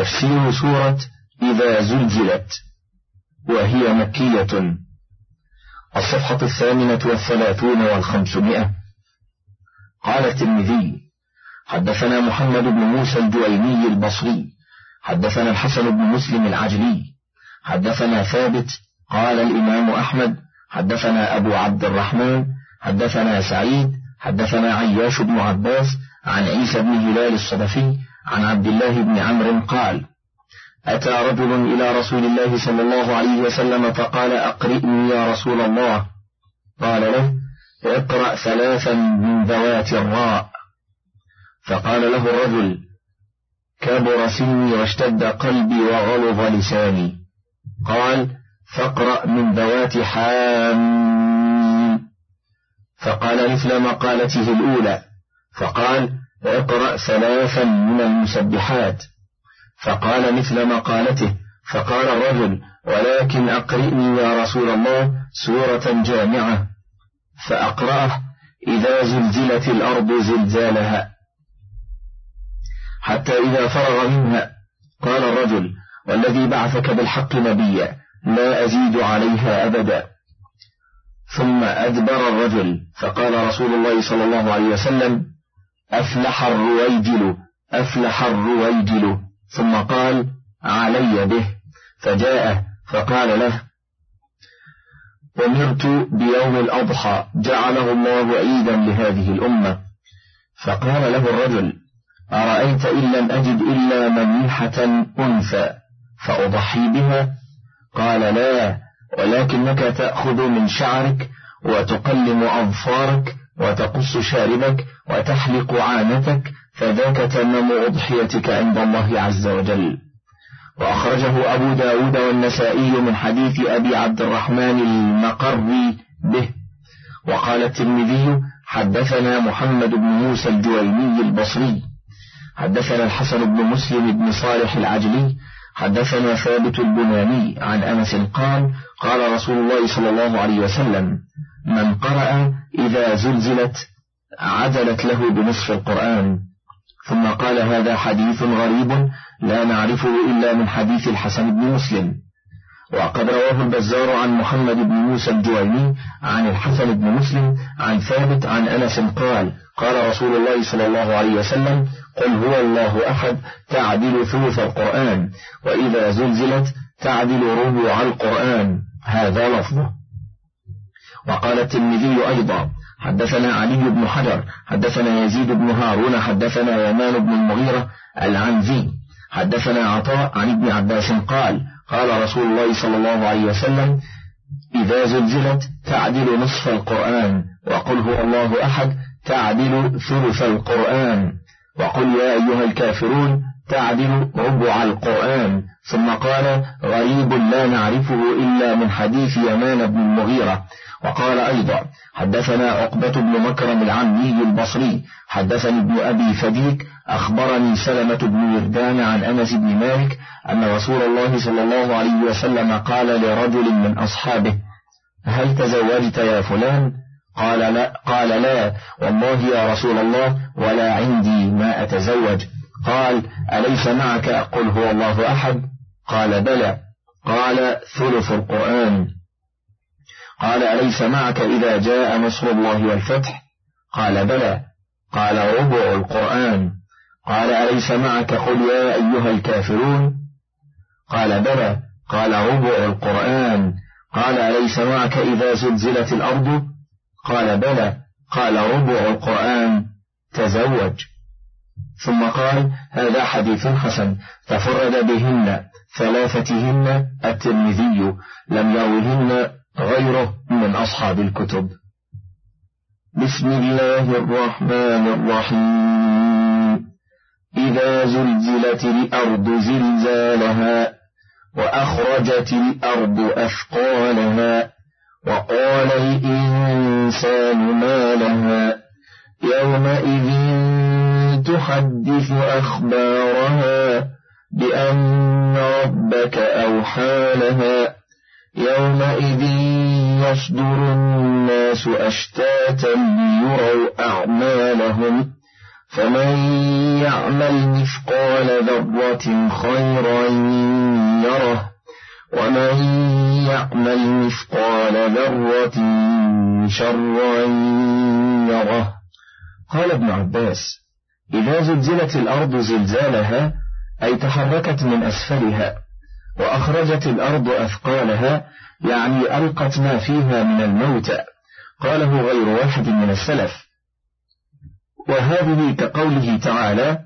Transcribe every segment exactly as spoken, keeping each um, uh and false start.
تفسير سورة إذا زلزلت، وهي مكية. الصفحة الثامنة والثلاثون والخمسمائة. قال الترمذي: حدثنا محمد بن موسى الجويني البصري حدثنا الحسن بن مسلم العجلي حدثنا ثابت قال الإمام أحمد حدثنا أبو عبد الرحمن حدثنا سعيد حدثنا عياش بن عباس عن عيسى بن هلال الصدفي عن عبد الله بن عمرو قال: أتى رجل إلى رسول الله صلى الله عليه وسلم فقال: أقرئني يا رسول الله. قال له: اقرأ ثلاثا من ذوات الراء. فقال له الرجل: كبر سني واشتد قلبي وغلظ لساني. قال: فاقرأ من ذوات حام. فقال مثل مقالته الأولى. فقال: اقرأ ثلاثا من المسبحات. فقال مثل مقالته. فقال الرجل: ولكن أقرئني يا رسول الله سورة جامعة. فأقرأه: إذا زلزلت الأرض زلزالها، حتى إذا فرغ منها قال الرجل: والذي بعثك بالحق نبيا لا أزيد عليها أبدا. ثم أدبر الرجل، فقال رسول الله صلى الله عليه وسلم: أفلح الرويجل أفلح الرويجل. ثم قال: علي به. فجاء فقال له: أمرت بيوم الأضحى جعله الله عيدا لهذه الأمة. فقال له الرجل: أرأيت إن لم أجد إلا منيحة أنثى فأضحي بها؟ قال: لا، ولكنك تأخذ من شعرك وتقلم أظفارك وتقص شاربك وتحلق عانتك، فذاك تمام أضحيتك عند الله عز وجل. وأخرجه أبو داود والنسائي من حديث أبي عبد الرحمن المقري به. وقال الترمذي: حدثنا محمد بن موسى الجويني البصري حدثنا الحسن بن مسلم بن صالح العجلي حدثنا ثابت البناني عن أنس قال: قال رسول الله صلى الله عليه وسلم: من قرأ إذا زلزلت عدلت له بنصف القرآن. ثم قال: هذا حديث غريب لا نعرفه إلا من حديث الحسن بن مسلم. وقد رواه البزار عن محمد بن موسى الجويني عن الحسن بن مسلم عن ثابت عن أنس قال: قال رسول الله صلى الله عليه وسلم: قل هو الله أحد تعدل ثلث القرآن، وإذا زلزلت تعدل ربع القرآن. هذا لفظه. وقال الترمذي أيضا: حدثنا علي بن حجر حدثنا يزيد بن هارون حدثنا يمان بن المغيرة العنزي حدثنا عطاء عن ابن عباس قال: قال رسول الله صلى الله عليه وسلم: إذا زلزلت تعدل نصف القرآن، وقل هو الله أحد تعدل ثلث القرآن، وقل يا أيها الكافرون تعدل ربع القرآن. ثم قال: غريب لا نعرفه إلا من حديث يمان بن المغيرة. وقال أيضا: حدثنا عقبة بن مكرم العمي البصري حدثني ابن أبي فديك أخبرني سلمة بن وردان عن أنس بن مالك أن رسول الله صلى الله عليه وسلم قال لرجل من أصحابه: هل تزوجت يا فلان؟ قال لا, قال لا والله يا رسول الله، ولا عندي ما أتزوج. قال: أليس معك قل هو الله أحد؟ قال: بلى. قال: ثلث القرآن. قال: أليس معك إذا جاء نصر الله والفتح؟ قال: بلى. قال: ربع القرآن. قال: أليس معك قل يا أيها الكافرون؟ قال: بلى. قال: ربع القرآن. قال: أليس معك إذا زلزلت الأرض؟ قال: بلى. قال: ربع القرآن. تزوج. ثم قال: هذا حديث حسن تفرد بهن ثلاثتهن الترمذي، لم يروهن غيره من أصحاب الكتب. بسم الله الرحمن الرحيم. إذا زلزلت الأرض زلزالها وأخرجت الأرض أثقالها وقال الإنسان ما لها يومئذ تحدث أخبارها بأن ربك أوحى لها يومئذ يصدر الناس أشتاتا ليروا أعمالهم فمن يعمل مثقال ذرة خيرا يره ومن يعمل مثقال ذرة شرا يره. قال ابن عباس: إذا زلزلت الأرض زلزالها أي تحركت من أسفلها، وأخرجت الأرض أثقالها يعني ألقت ما فيها من الموتى. قاله غير واحد من السلف. وهذه كقوله تعالى: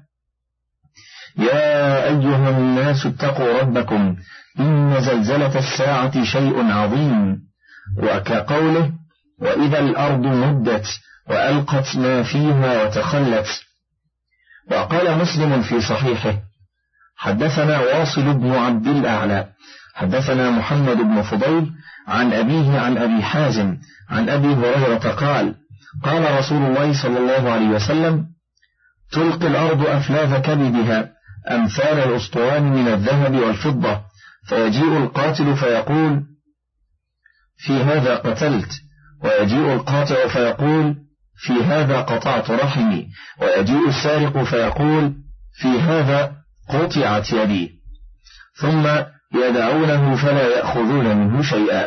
يا أيها الناس اتقوا ربكم إن زلزلة الساعة شيء عظيم، وكقوله: وإذا الأرض مدت وألقت ما فيها وتخلت. وقال مسلم في صحيحه: حدثنا واصل بن عبد الأعلى حدثنا محمد بن فضيل عن أبيه عن أبي حازم عن أبي هريرة قال: قال رسول الله صلى الله عليه وسلم: تلقي الأرض أفلاذ كبدها أمثال الأسطوان من الذهب والفضة، فيجيء القاتل فيقول: في هذا قتلت، ويجيء القاطع فيقول: في هذا قطعت رحمي، ويجيء السارق فيقول: في هذا قطعت يدي، ثم يدعونه فلا يأخذون منه شيئا.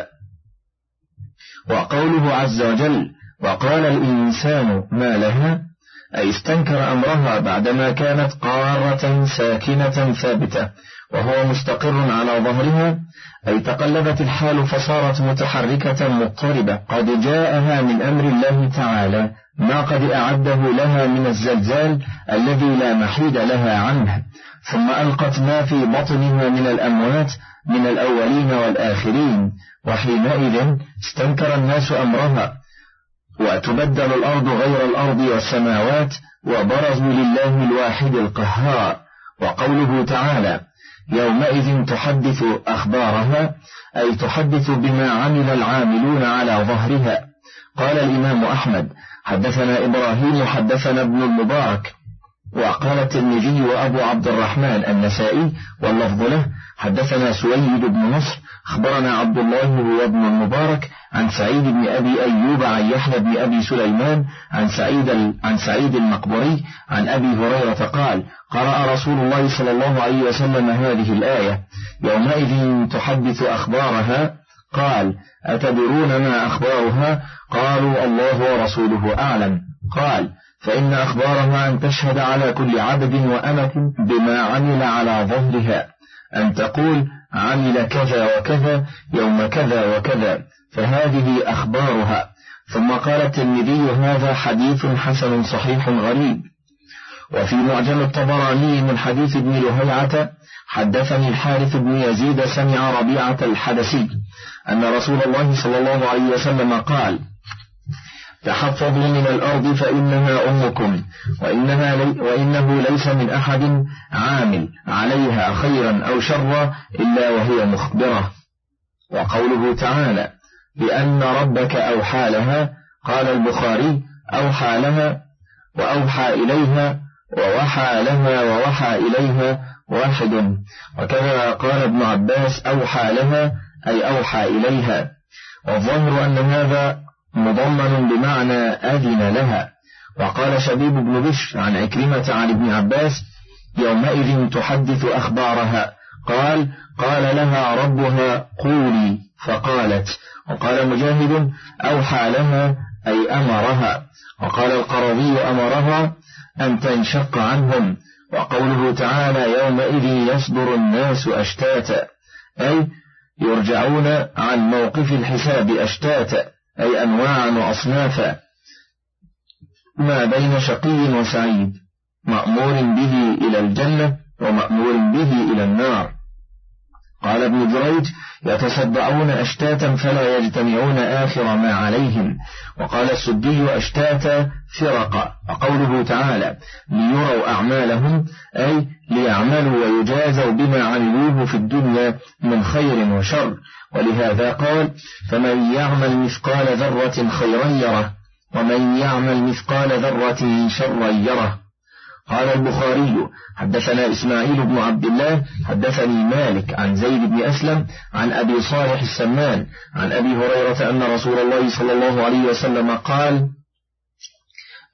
وقوله عز وجل: وقال الإنسان ما لها، أي استنكر أمرها بعدما كانت قارة ساكنة ثابتة وهو مستقر على ظهرها، أي تقلبت الحال فصارت متحركة مضطربة، قد جاءها من أمر الله تعالى ما قد أعده لها من الزلزال الذي لا محيد لها عنه، ثم ألقت ما في بطنها من الأموات من الأولين والآخرين، وحينئذ استنكر الناس أمرها، وتبدل الأرض غير الأرض والسماوات، وبرزوا لله الواحد القهار. وقوله تعالى: يومئذ تحدث أخبارها، أي تحدث بما عمل العاملون على ظهرها. قال الإمام أحمد: حدثنا إبراهيم حدثنا ابن المبارك. وقال الترمذي وأبو عبد الرحمن النسائي واللفظ له: حدثنا سويد بن نصر أخبرنا عبد الله هو ابن المبارك عن سعيد بن أبي أيوب عن يحيى بن أبي سليمان عن سعيد عن سعيد المقبري عن أبي هريرة قال: قرأ رسول الله صلى الله عليه وسلم هذه الآية: يومئذ تحدث أخبارها. قال: أتدرون ما أخبارها؟ قالوا: الله ورسوله أعلم. قال: فإن أخبارها أن تشهد على كل عبد وأمة بما عمل على ظهرها، أن تقول: عمل كذا وكذا يوم كذا وكذا، فهذه أخبارها. ثم قال الترمذي: هذا حديث حسن صحيح غريب. وفي معجم الطبراني من حديث ابن لهيعة: حدثني الحارث بن يزيد سمع ربيعة الحدثي أن رسول الله صلى الله عليه وسلم قال: تحفظوا من الأرض فإنها أمكم، وإنها لي وإنه ليس من أحد عامل عليها خيرا أو شرا إلا وهي مخبرة. وقوله تعالى: بأن ربك أوحى لها، قال البخاري: أوحى لها وأوحى إليها ووحى لها ووحى إليها واحد. وكذا قال ابن عباس: أوحى لها أي أوحى إليها. والظاهر أن هذا مضمن بمعنى أذن لها. وقال شبيب بن بشر عن عكرمة عن ابن عباس: يومئذ تحدث أخبارها. قال: قال لها ربها: قولي، فقالت. وقال مجاهد: أوحى لها أي أمرها. وقال القرضي: أمرها أن تنشق عنهم. وقوله تعالى: يومئذ يصدر الناس أشتاتا، أي يرجعون عن موقف الحساب أشتاتا، أي أنواعا وأصنافا، ما بين شقي وسعيد، مأمور به إلى الجنة ومأمور به إلى النار. قال ابن جريج: يتصدعون أشتاتا فلا يجتمعون آخر ما عليهم. وقال السدي: أشتاتا فرقا. وقوله تعالى: ليروا أعمالهم، أي ليعملوا ويجازوا بما عملوه في الدنيا من خير وشر. ولهذا قال: فمن يعمل مثقال ذرة خيرا يره ومن يعمل مثقال ذرة شرا يره. قال البخاري: حدثنا إسماعيل بن عبد الله حدثني مالك عن زيد بن أسلم عن أبي صالح السمان عن أبي هريرة أن رسول الله صلى الله عليه وسلم قال: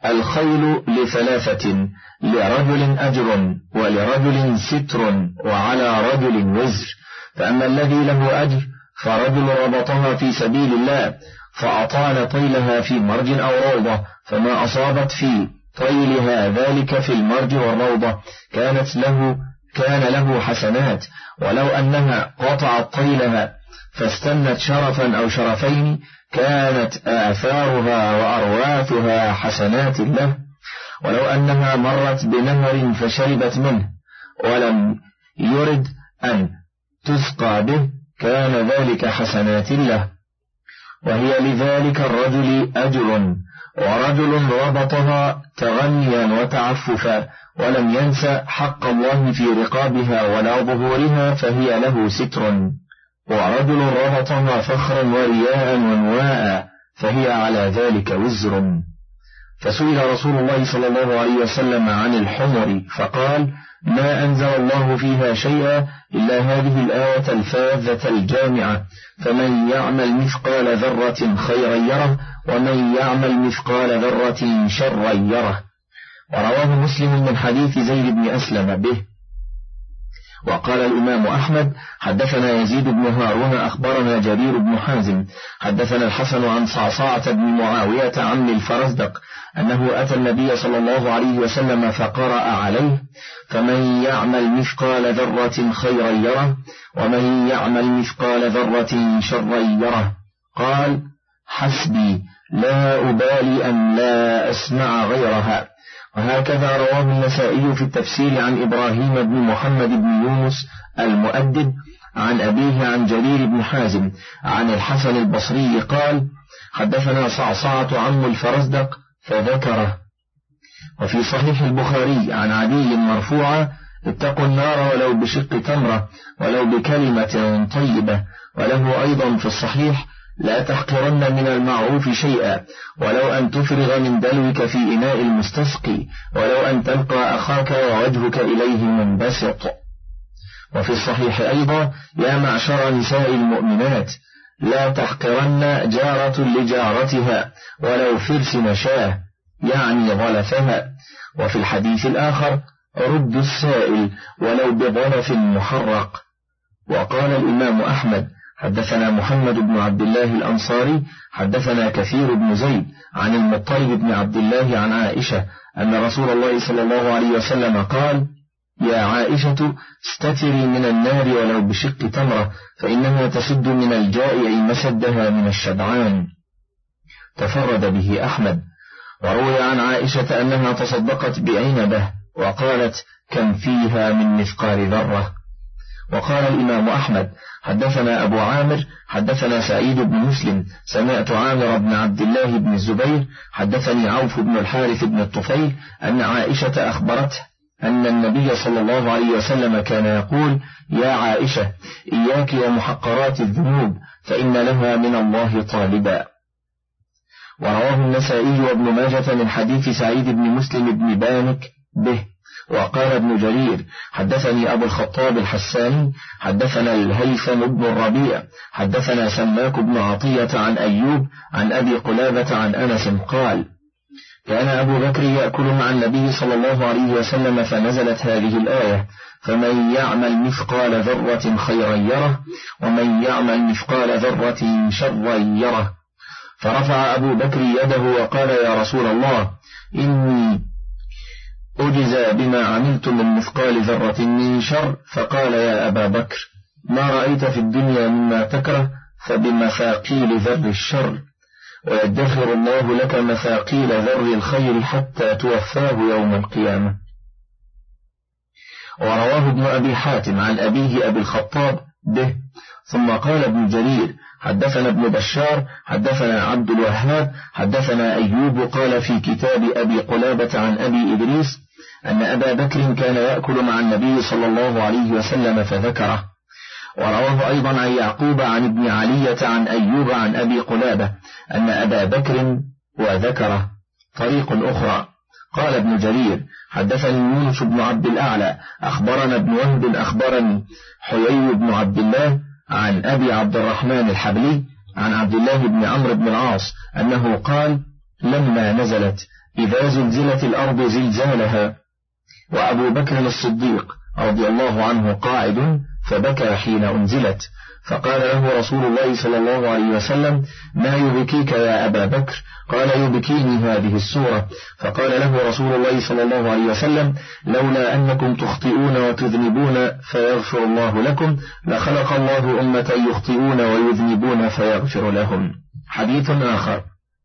الخيل لثلاثة: لرجل أجر، ولرجل ستر، وعلى رجل وزر. فأما الذي له أجر فرجل ربطها في سبيل الله فأطال طيلها في مرج أو روضة، فما أصابت في طيلها ذلك في المرج والروضة كانت له كان له حسنات، ولو أنها قطعت طيلها فاستنت شرفا أو شرفين كانت آثارها وأرواثها حسنات له. ولو أنها مرت بنهر فشربت منه ولم يرد أن تسقى به كان ذلك حسنات له. وهي لذلك الرجل أجر. ورجل ربطها تغنيا وتعففا ولم ينس حق الله في رقابها ولا ظهورها فهي له ستر. ورجل ربطها فخرا ورياء ونواء فهي على ذلك وزر. فسئل رسول الله صلى الله عليه وسلم عن الحمر فقال: ما أنزل الله فيها شيئا إلا هذه الآية الفاذة الجامعة: فمن يعمل مثقال ذرة خيرا يره ومن يعمل مثقال ذرة شرا يره. ورواه مسلم من حديث زيد بن أسلم به. وقال الإمام أحمد: حدثنا يزيد بن هارون أخبرنا جرير بن حازم حدثنا الحسن عن صعصعة بن معاوية عم الفرزدق أنه أتى النبي صلى الله عليه وسلم فقرأ عليه: فمن يعمل مثقال ذرة خيرا يره ومن يعمل مثقال ذرة شرا يره. قال: حسبي، لا أبالي أن لا أسمع غيرها. وهكذا رواه النسائي في التفسير عن إبراهيم بن محمد بن يونس المؤدب عن أبيه عن جرير بن حازم عن الحسن البصري قال: حدثنا صعصعة عم الفرزدق فذكره. وفي صحيح البخاري عن علي مرفوعا: اتقوا النار ولو بشق تمرة ولو بكلمة طيبة. وله أيضا في الصحيح: لا تحقرن من المعروف شيئا ولو أن تفرغ من دلوك في إناء المستسقي ولو أن تلقى أخاك ووجهك إليه منبسط. وفي الصحيح أيضا: يا معشر نساء المؤمنات لا تحقرن جارة لجارتها ولو فرس نشاه، يعني ظلفها. وفي الحديث الآخر: رد السائل ولو بظلف محرق. وقال الإمام أحمد: حدثنا محمد بن عبد الله الأنصاري حدثنا كثير بن زيد عن المطلب بن عبد الله عن عائشة أن رسول الله صلى الله عليه وسلم قال: يا عائشة، استتري من النار ولو بشق تمرة فإنها تسد من الجائع مسدها من الشبعان. تفرد به أحمد. وروي عن عائشة أنها تصدقت بعنبة وقالت: كم فيها من مثقال ذرة. وقال الإمام أحمد: حدثنا أبو عامر حدثنا سعيد بن مسلم سمعت عامر بن عبد الله بن الزبير حدثني عوف بن الحارث بن الطفيل أن عائشة أخبرته أن النبي صلى الله عليه وسلم كان يقول: يا عائشة، إياك ومحقرات الذنوب فإن لها من الله طالبا. ورواه النسائي وابن ماجة من حديث سعيد بن مسلم بن بانك به. وقال ابن جرير: حدثني أبو الخطاب الحساني حدثنا الهيثم بن الربيع حدثنا سماك بن عطية عن أيوب عن أبي قلابة عن أنس قال: كان أبو بكر يأكل مع النبي صلى الله عليه وسلم فنزلت هذه الآية: فمن يعمل مثقال ذرة خيرا يره ومن يعمل مثقال ذرة شرا يره. فرفع أبو بكر يده وقال: يا رسول الله، إني أجزى بما عملت من مثقال ذرة من شر. فقال: يا أبا بكر، ما رأيت في الدنيا مما تكره فبمثاقيل ذر الشر، ويدخر الله لك مثاقيل ذر الخير حتى توفاه يوم القيامة. ورواه ابن أبي حاتم عن أبيه أبي الخطاب به. ثم قال ابن جرير: حدثنا ابن بشار حدثنا عبد الوهاب حدثنا أيوب قال في كتاب أبي قلابة عن أبي إدريس أن أبا بكر كان يأكل مع النبي صلى الله عليه وسلم فذكره. ورواه أيضا عن يعقوب عن ابن علية عن أيوب عن أبي قلابة أن أبا بكر وذكره. طريق أخرى. قال ابن جرير: حدثني يونس بن عبد الأعلى أخبرنا ابن وهب أخبرني حيي بن عبد الله عن أبي عبد الرحمن الحبلي عن عبد الله بن عمرو بن العاص أنه قال: لما نزلت إذا زلزلت الأرض زلزالها. وأبو بكر الصديق رضي الله عنه قاعد فبكى حين أنزلت، فقال له رسول الله صلى الله عليه وسلم: ما يبكيك يا أبا بكر؟ قال: يبكيني هذه السورة. فقال له رسول الله صلى الله عليه وسلم: لولا أنكم تخطئون وتذنبون فيغفر الله لكم لخلق الله أمة يخطئون ويذنبون فيغفر لهم. حديث آخر.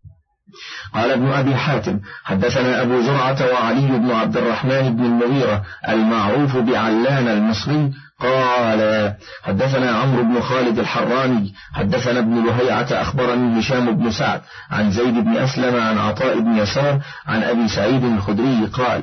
قال ابن أبي حاتم: حدثنا أبو زرعة وعلي بن عبد الرحمن بن المغيرة المعروف بعلان المصري قال: حدثنا عمرو بن خالد الحراني حدثنا ابن لهيعة أخبرني هشام بن سعد عن زيد بن أسلم عن عطاء بن يسار عن أبي سعيد الخدري قال: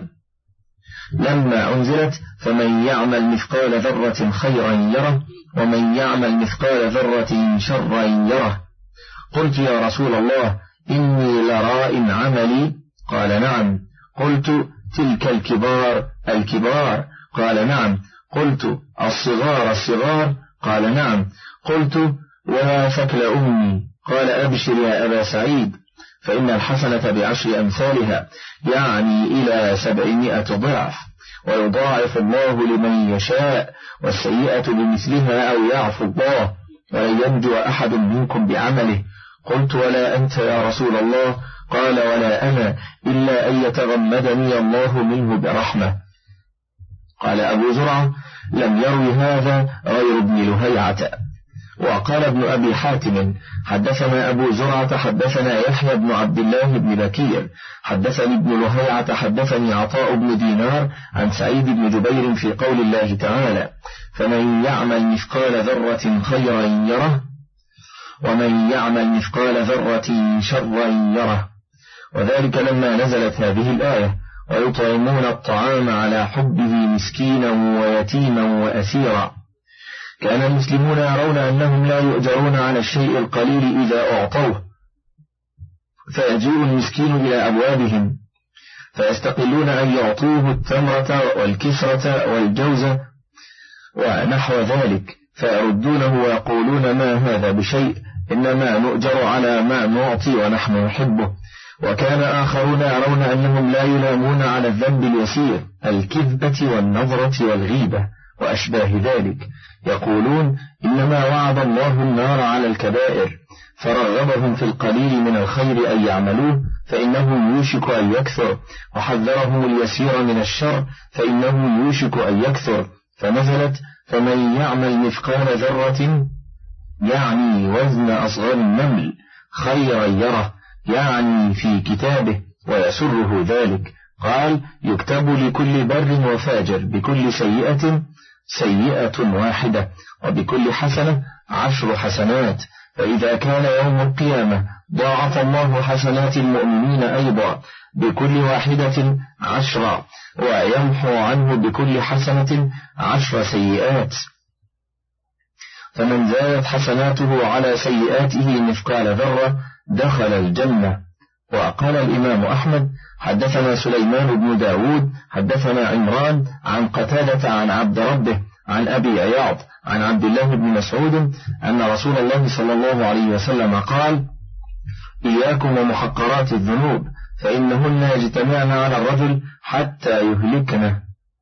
لما أنزلت: فمن يعمل مثقال ذرة خيرا يره ومن يعمل مثقال ذرة شرا يره. قلت: يا رسول الله، إني لراء عملي. قال: نعم. قلت: تلك الكبار الكبار؟ قال: نعم. قلت: الصغار الصغار؟ قال: نعم. قلت: ولا ثكل أمي؟ قال: أبشر يا أبا سعيد، فإن الحسنة بعشر أمثالها، يعني إلى سبعمائة ضعف، ويضاعف الله لمن يشاء، والسيئة بمثلها أو يعفو الله، ولن ينجو أحد منكم بعمله. قلت: ولا أنت يا رسول الله؟ قال: ولا أنا، إلا أن يتغمدني الله منه برحمة. قال أبو زرعة: لم يروي هذا غير ابن لهيعة. وقال ابن أبي حاتم: حدثنا أبو زرعة حدثنا يحيى بن عبد الله بن بكير حدثني ابن لهيعة حدثني عطاء بن دينار عن سعيد بن جبير في قول الله تعالى: فمن يعمل مثقال ذرة خيرا يره ومن يعمل مثقال ذرة شرا يره. وذلك لما نزلت هذه الآية: ويطعمون الطعام على حبه مسكينا ويتيما وأسيرا. كان المسلمون يرون أنهم لا يؤجرون على الشيء القليل إذا أعطوه، فيجيء المسكين إلى أبوابهم فيستقلون أن يعطوه التمرة والكسرة والجوزة ونحو ذلك، فيردونه ويقولون: ما هذا بشيء، إنما نؤجر على ما نعطي ونحن نحبه. وكان آخرون يرون أنهم لا يلامون على الذنب اليسير، الكذبة والنظرة والغيبة وأشباه ذلك، يقولون: إنما وعد الله النار على الكبائر، فرغبهم في القليل من الخير أن يعملوه فإنه يوشك أن يكثر، وحذرهم اليسير من الشر فإنه يوشك أن يكثر، فنزلت: فمن يعمل مثقال ذرة، يعني وزن أصغر النمل، خيرا يره، يعني في كتابه ويسره ذلك. قال: يكتب لكل بر وفاجر بكل سيئة سيئة واحدة، وبكل حسنة عشر حسنات، فإذا كان يوم القيامة ضاعف الله حسنات المؤمنين أيضا بكل واحدة عشرا، ويمحو عنه بكل حسنة عشر سيئات. فمن زادت حسناته على سيئاته مثقال ذرة دخل الجنة. وقال الإمام أحمد: حدثنا سليمان بن داود حدثنا عمران عن قتادة عن عبد ربه عن أبي عياض عن عبد الله بن مسعود أن رسول الله صلى الله عليه وسلم قال: إياكم ومحقرات الذنوب، فإنهن يجتمعن على الرجل حتى يهلكنه.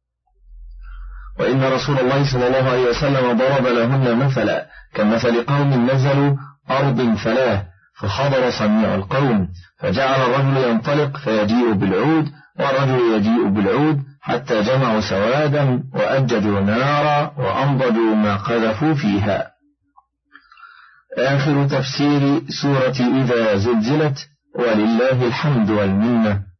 وإن رسول الله صلى الله عليه وسلم ضرب لهن مثلا كمثل قوم نزلوا أرض فلاه، فحضر سميع القوم، فجعل الرجل ينطلق فيجيء بالعود، والرجل يجيء بالعود، حتى جمعوا سوادا وأججوا نارا وأنضجوا ما قذفوا فيها. آخر تفسير سورة إذا زلزلت، ولله الحمد والمنة.